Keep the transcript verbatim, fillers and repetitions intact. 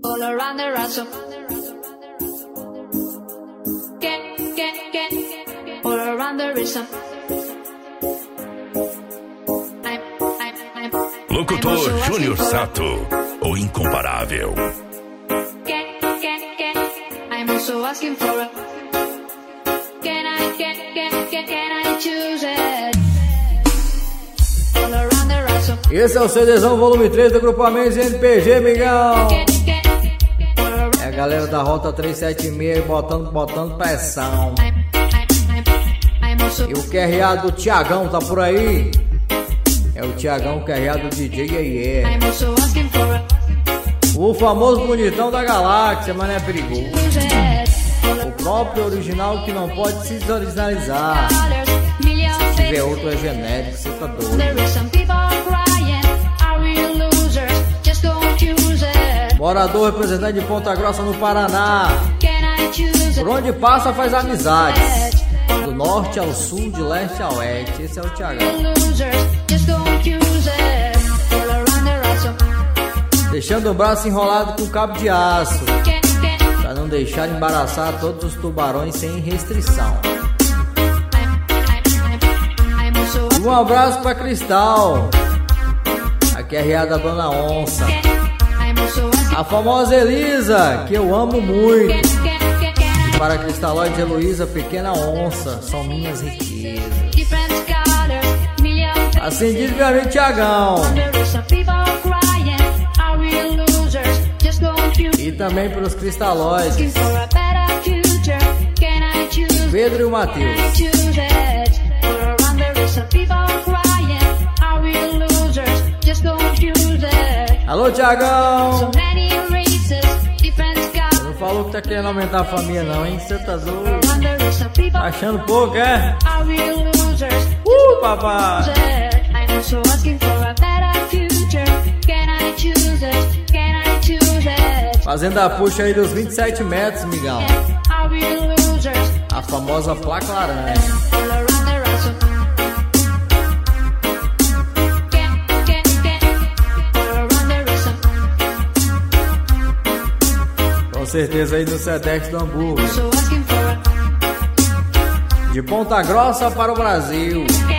all around the ransom. Get, get, get, all around the rhythm. I'm, I'm, I'm, Locutor Júnior Sato, o incomparável. Get, get, get, I'm also asking for a. Can I get, get, get, can I choose it? All around the ransom. Esse é o CDzão volume três do Grupamentos N P G, migão. É a galera da Rota trezentos e setenta e seis botando, botando pressão. E o Q R A do Tiagão tá por aí. É o Tiagão, o Q R A do D J Iê. O famoso bonitão da galáxia, mas não é perigoso. O próprio original que não pode se desoriginalizar. Se tiver outro é genérico, você tá doido. Morador representante de Ponta Grossa no Paraná. Por onde passa faz amizades. Do norte ao sul, de leste ao oeste. Esse é o Tiagão. Deixando o braço enrolado com cabo de aço, pra não deixar embaraçar todos os tubarões sem restrição. Um abraço pra Cristal, a Q R A da Dona Onça. A famosa Elisa, que eu amo muito. E para Cristalóide Heloísa, Pequena Onça, são minhas riquezas. Acendido meu amigo Tiagão. E também para os cristalóides, Pedro e o Matheus. Alô, Tiagão! Você não falou que tá querendo aumentar a família não, hein? Você tá doido? Tá achando pouco, é? Uh, papai! Fazendo a puxa aí dos vinte e sete metros, migão. A famosa placa laranja. Com certeza aí no Sedex do Hamburgo. De Ponta Grossa para o Brasil.